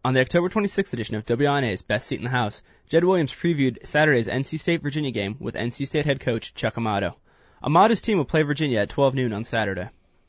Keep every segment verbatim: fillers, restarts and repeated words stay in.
On the October twenty-sixth edition of W I N A's Best Seat in the House, Jed Williams previewed Saturday's N C State-Virginia game with N C State head coach Chuck Amato. Amato's team will play Virginia at twelve noon on Saturday.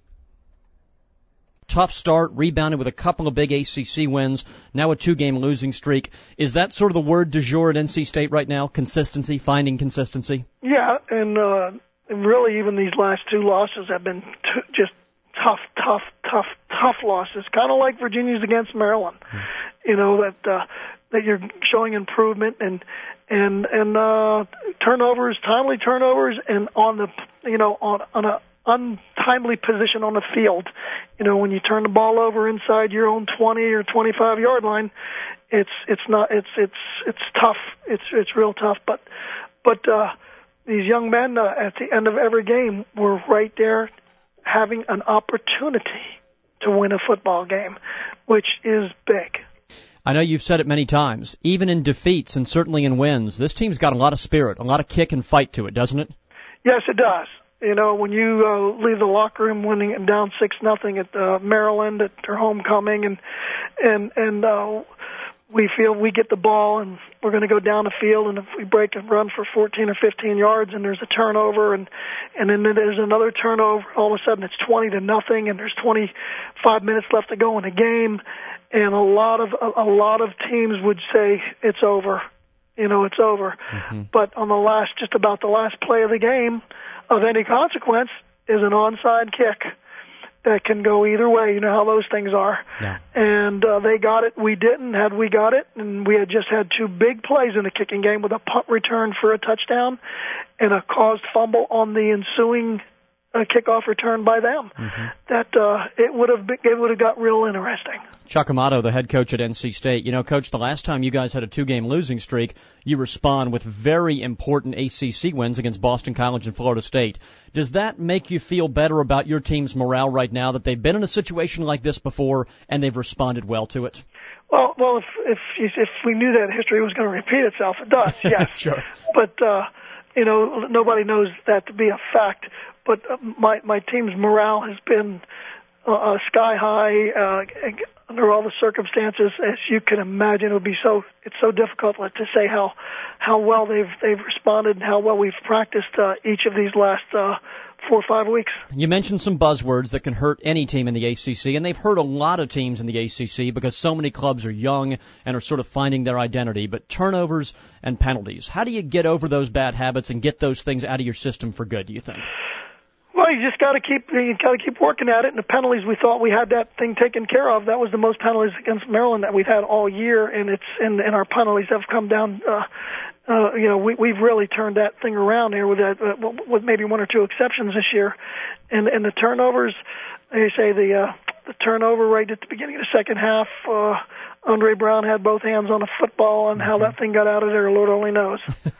Tough start, rebounded with a couple of big A C C wins, now a two-game losing streak. Is that sort of the word du jour at N C State right now? Consistency, finding consistency? Yeah, and, uh, and really even these last two losses have been t- just tough, tough, tough, tough losses, kind of like Virginia's against Maryland. Mm. You know, that uh, that you're showing improvement and and and uh, turnovers, timely turnovers, and on the you know on on a untimely position on the field. You know, when you turn the ball over inside your own twenty or twenty-five yard line, it's it's not it's it's it's tough. It's it's real tough. But but uh, these young men uh, at the end of every game were right there, having an opportunity to win a football game, which is big. I know you've said it many times. Even in defeats and certainly in wins, this team's got a lot of spirit, a lot of kick and fight to it, doesn't it? Yes, it does. You know, when you uh, leave the locker room winning and down six nothing at uh, Maryland at their homecoming, and and and uh, we feel we get the ball and we're going to go down the field, and if we break and run for fourteen or fifteen yards, and there's a turnover, and and then there's another turnover, all of a sudden it's twenty to nothing, and there's twenty-five minutes left to go in the game, and a lot of a, a lot of teams would say it's over, you know, it's over. Mm-hmm. But on the last, just about the last play of the game, of any consequence, is an onside kick that can go either way. You know how those things are. Yeah. And uh, they got it. We didn't. Had we got it, and we had just had two big plays in the kicking game with a punt return for a touchdown and a caused fumble on the ensuing uh, kickoff return by them, mm-hmm. that uh, it would have been, it would have got real interesting. Chuck Amato, the head coach at N C State. You know, Coach, the last time you guys had a two-game losing streak, you respond with very important A C C wins against Boston College and Florida State. Does that make you feel better about your team's morale right now, that they've been in a situation like this before and they've responded well to it? Well, well, if if if we knew that history was going to repeat itself, it does. Yes. Sure. But uh, you know, nobody knows that to be a fact. But uh, my my team's morale has been uh, sky high. Uh, Under all the circumstances, as you can imagine, it would be so. It's so difficult to say how how well they've they've responded and how well we've practiced uh, each of these last uh, four or five weeks. You mentioned some buzzwords that can hurt any team in the A C C, and they've hurt a lot of teams in the A C C because so many clubs are young and are sort of finding their identity. But turnovers and penalties, how do you get over those bad habits and get those things out of your system for good, do you think? Well, you just got to keep you got to keep working at it. And the penalties, we thought we had that thing taken care of. That was the most penalties against Maryland that we've had all year, and it's and, and our penalties have come down. Uh, uh, you know, we, we've really turned that thing around here with that, uh, with maybe one or two exceptions this year, and and the turnovers. They say the uh, the turnover right at the beginning of the second half. Uh, Andre Brown had both hands on the football, and how that thing got out of there, Lord only knows.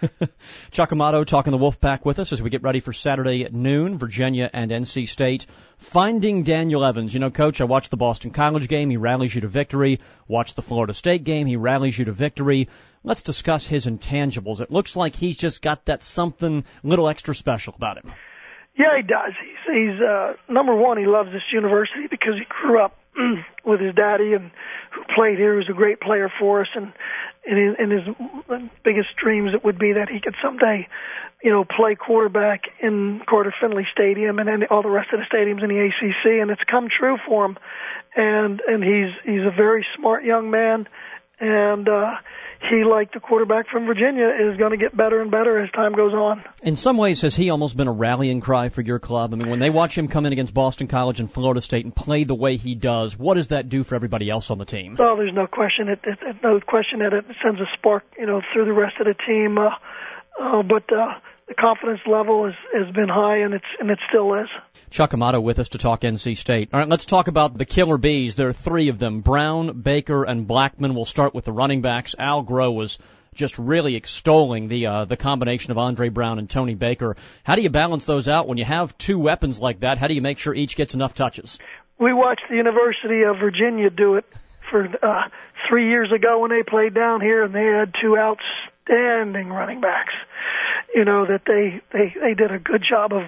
Chuck Amato talking the Wolfpack with us as we get ready for Saturday at noon, Virginia and N C State. Finding Daniel Evans. You know, Coach, I watched the Boston College game. He rallies you to victory. Watched the Florida State game. He rallies you to victory. Let's discuss his intangibles. It looks like he's just got that something little extra special about him. Yeah, he does. He's, he's uh, number one, he loves this university because he grew up with his daddy and who played here, who's a great player for us, and and his, and his biggest dreams it would be that he could someday, you know, play quarterback in Carter Finley Stadium and then all the rest of the stadiums in the A C C, and it's come true for him. And and he's he's a very smart young man, and uh, he, like the quarterback from Virginia, is going to get better and better as time goes on. In some ways, has he almost been a rallying cry for your club? I mean, when they watch him come in against Boston College and Florida State and play the way he does, what does that do for everybody else on the team? Well, there's no question. It, it, it no question that it sends a spark, you know, through the rest of the team. Uh, uh, but uh, the confidence level is, has been high, and it's and it still is. Chuck Amato with us to talk N C State. All right, let's talk about the Killer Bees. There are three of them: Brown, Baker, and Blackman. We'll start with the running backs. Al Groh was just really extolling the uh, the combination of Andre Brown and Tony Baker. How do you balance those out when you have two weapons like that? How do you make sure each gets enough touches? We watched the University of Virginia do it for uh, three years ago when they played down here, and they had two outstanding running backs. You know, that they, they, they did a good job of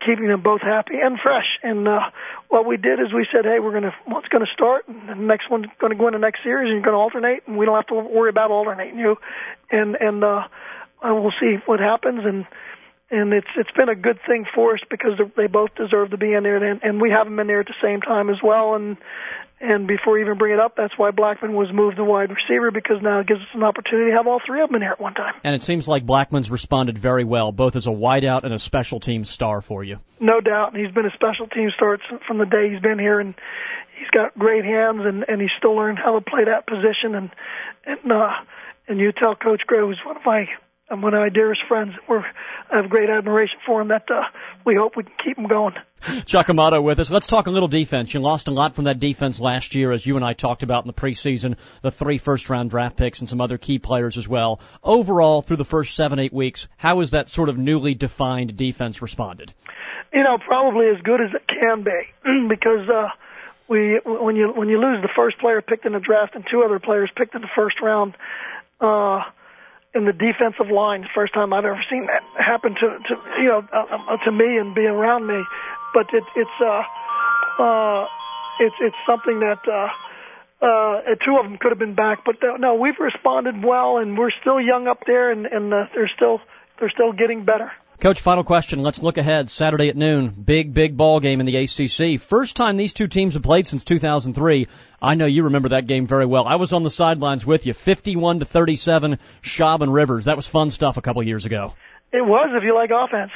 keeping them both happy and fresh. And uh, what we did is we said, hey, we're going to one's going to start, and the next one's going to go in the next series, and you're going to alternate, and we don't have to worry about alternating you. And and uh, we'll see what happens. And and it's it's been a good thing for us because they both deserve to be in there, and, and we have them in there at the same time as well. And And before you even bring it up, that's why Blackman was moved to wide receiver, because now it gives us an opportunity to have all three of them in here at one time. And it seems like Blackman's responded very well, both as a wideout and a special team star for you. No doubt. He's been a special team star from the day he's been here, and he's got great hands, and, and he's still learning how to play that position. And and, uh, and you tell Coach Gray, who's one of my one of my dearest friends, we're, I have great admiration for him, that uh, we hope we can keep him going. Chuck Amato with us. Let's talk a little defense. You lost a lot from that defense last year, as you and I talked about in the preseason, the three first-round draft picks and some other key players as well. Overall, through the first seven, eight weeks, how has that sort of newly defined defense responded? You know, probably as good as it can be, because uh, we when you when you lose the first player picked in the draft and two other players picked in the first round, uh, in the defensive line, first time I've ever seen that happen to, to you know uh, to me and be around me. But it, it's uh, uh, it's it's something that uh, uh, two of them could have been back. But uh, no, we've responded well, and we're still young up there, and, and uh, they're still they're still getting better. Coach, final question. Let's look ahead. Saturday at noon, big, big ball game in the A C C. First time these two teams have played since two thousand three. I know you remember that game very well. I was on the sidelines with you. fifty-one to thirty-seven, Schaub and Rivers. That was fun stuff a couple years ago. It was, if you like offense.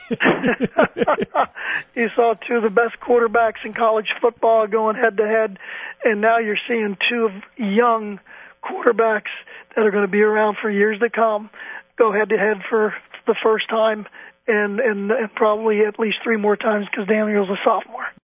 You saw two of the best quarterbacks in college football going head-to-head, and now you're seeing two of young quarterbacks that are going to be around for years to come go head-to-head for the first time, and, and, and probably at least three more times because Daniel's a sophomore.